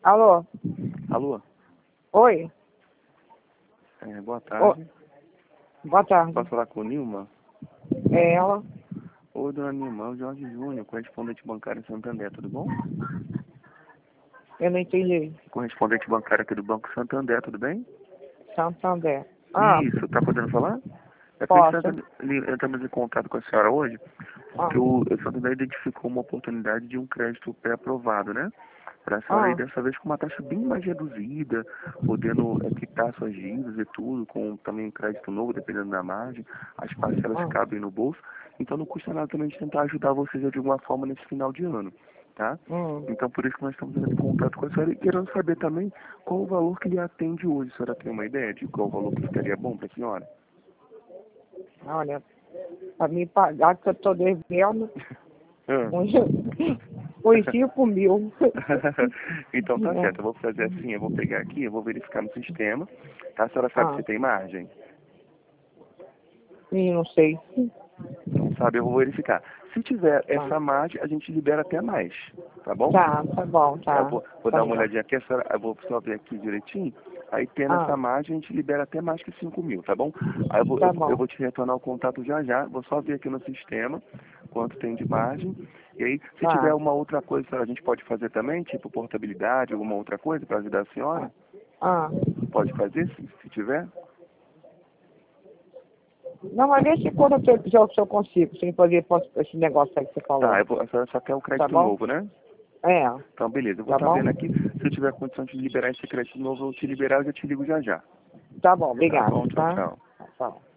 Alô? Alô? Oi? Boa tarde. Boa tarde. Posso falar com o Nilma? É ela? Oi, dona Nilma, é o Jorge Júnior, correspondente bancário em Santander, tudo bom? Eu não entendi. Correspondente bancário aqui do Banco Santander, tudo bem? Santander. Isso, tá podendo falar? É que Posso? entramos em contato com a senhora hoje, porque Ah, o Santander identificou uma oportunidade de um crédito pré-aprovado, né? Para a senhora aí, ah, dessa vez com uma taxa bem mais reduzida, podendo quitar suas dívidas e tudo, com também um crédito novo, dependendo da margem, as parcelas ah. cabem no bolso, então não custa nada também de tentar ajudar vocês de alguma forma nesse final de ano, tá? Hum. Então por isso que nós estamos entrando em contato com a senhora e querendo saber também qual o valor que lhe atende hoje. A senhora tem uma ideia de qual o valor que ficaria bom para a senhora? Olha, pra me pagar que eu tô devendo Ah. uns 5 mil. Então tá certo, eu vou fazer assim, eu vou pegar aqui, eu vou verificar no sistema, tá? A senhora sabe Ah, se tem margem? não sei. Não sabe, eu vou verificar. Se tiver Tá, essa margem, a gente libera até mais, tá bom? tá bom, Eu tá. vou Tá dar uma bom. olhadinha aqui, eu vou só ver aqui direitinho, aí tendo Ah, essa margem, a gente libera até mais que 5 mil, tá bom? Aí tá eu bom. vou te retornar o contato já já, vou só ver aqui no sistema quanto tem de margem, e aí, se tiver Tá. uma outra coisa que a gente pode fazer também, tipo portabilidade, alguma outra coisa para ajudar a Ah, senhora, ah. pode fazer, se tiver? Não, mas vê se quando eu consigo, sem fazer esse negócio aí que você Tá, falou. a senhora só quer o Tá crédito bom? novo, né? É, Então, beleza. Eu vou tá estar bom? vendo aqui. Se eu tiver condição de liberar esse crédito novo, eu te liberar, eu já te ligo já já. Tá bom, Tá obrigado, bom, tchau, tá? tchau. Tá bom.